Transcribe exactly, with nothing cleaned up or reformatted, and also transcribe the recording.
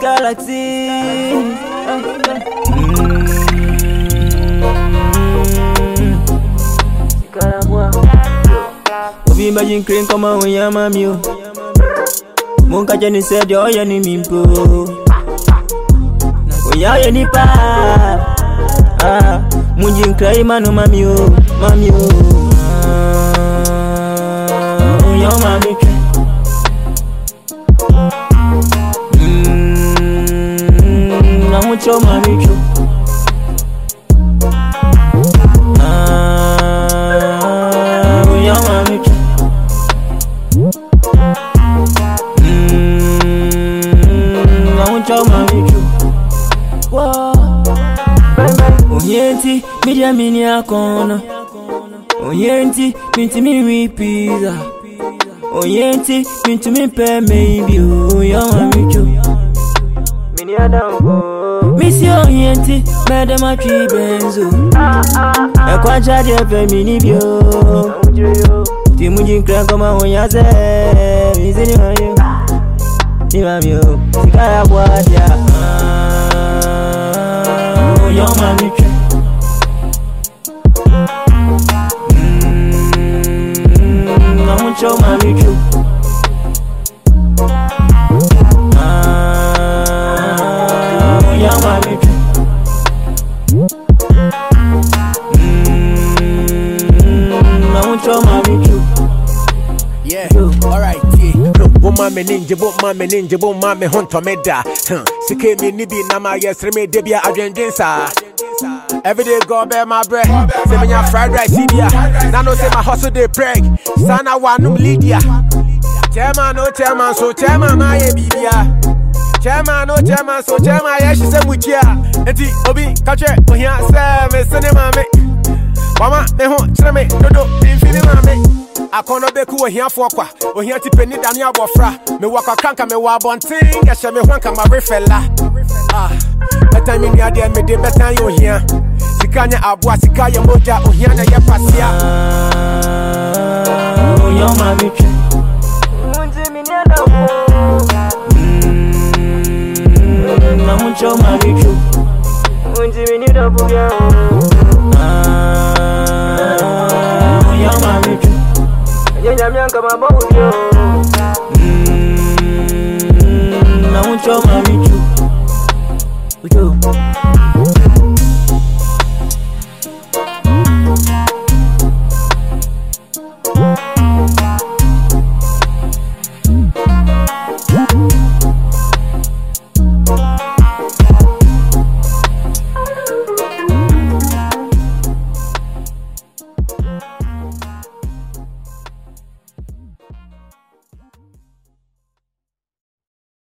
galaxy. Obi imagine crane come on when you mami o. Monka jeni said yo ya ni mimpo. Oya ya ni pa. Ah, munjin cry manu mami o, mami o. Oya mami. Mm, na mucho mami cho. Ah, oya mami cho. Mm, na mucho mami cho. Wow. Oyenti, media mini akona. Oyenti, minti mi mi pizza. Oyenti, minti mi pe maybe. Oya mami cho. Mini adambo. Missy Oyenti, madam tree benzo. E kwa charge pe mini bio. Timuji kran kama onyaze. Missy ni mayo. Ni mamio. Sikaya bwaja. Yo mami cho. Mmm, na mucho mami cho. Ah, yo mami cho. Mmm, na mucho mami cho. Yeah, alright, yeah. No, woman me ninja, but mama ninja, but mama hunter me da. Sike me nibi na ma yes me debia adwendwen sa. Every day go bear my bread. Say me ya fried rice ibia. Na no say my hustle dey break. Sana wanum Lydia. Chairman no chairman so chairman my bibia. Chairman no chairman so chairman yeah she say muchia. Enti obi kache ohia say me sene mame. Mama me ho chere me dodo infini mame. Akono beku ohia fo kwa ohia ti peni dani abofra me wakwa kanka me wa bontin ya she me hwanka ma refella ah better me nya dia me de better yo ohia sikanya abua sikaya moja ohia na ye pasia oh yo mami cho munzi mi nenda ko na mucho mami cho munzi mi nenda ko ya ah oh yo mami cho Nyanya mianga mabodio. Mmm, na mucho mami cho. Ujo.